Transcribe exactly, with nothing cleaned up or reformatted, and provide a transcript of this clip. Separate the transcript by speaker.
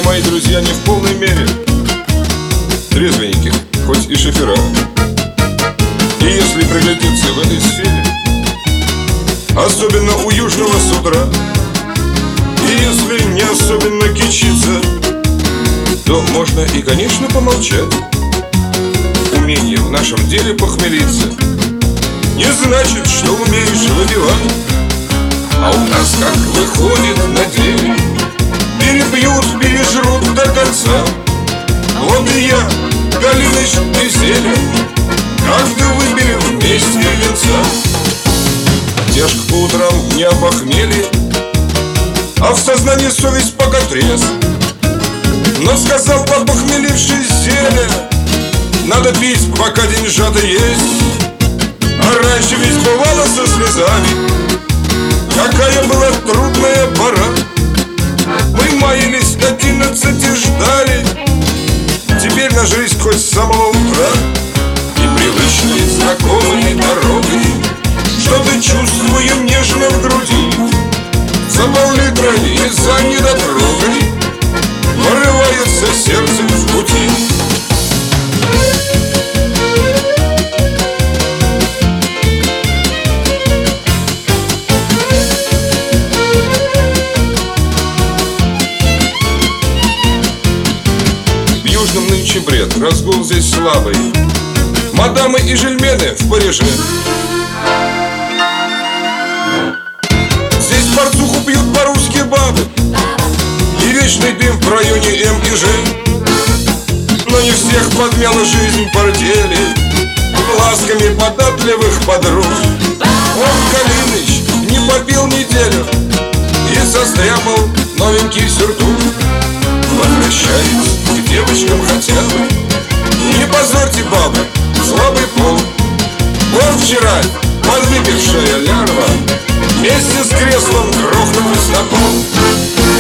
Speaker 1: мои друзья, не в полной мере трезвенники, хоть и шофера. И если приглядеться в этой сфере, особенно у южного с утра, и если не особенно кичиться, то можно и, конечно, помолчать. Умение в нашем деле похмелиться не значит, что умеешь выпивать. А у нас как выходит на деле: перепьют, пережрут до конца. Вот и я, Галиныч, веселье, как-то выпили вместе венца. Тяжко по утрам не опохмели, а в сознании совесть пока трезв. Но сказал попохмеливший зелье: надо пить, пока деньжата есть. А раньше ведь бывало со слезами, какая была трудная пора. Мы маялись до одиннадцати, ждали, теперь нажились хоть с самого утра. И привычной знакомой дорогой что-то чувствуем нежно в груди. За пол-литра и за недотрогой порывается сердце в пути. В южном нынче бред, разгул здесь слабый. Мадамы и жильмены в Париже. Здесь порцуху пьют по-русски бабы, и вечный дым в районе М и Ж. Но не всех подмяла жизнь портели ласками податливых подруг. Он, Галиныч, не попил неделю и состряпал новенький сюртук. Возвращаясь к девочкам хотя бы, не позорьте бабы, слабый пол. Вот вчера подвыпившая лярва вместе с креслом грохнулась на пол.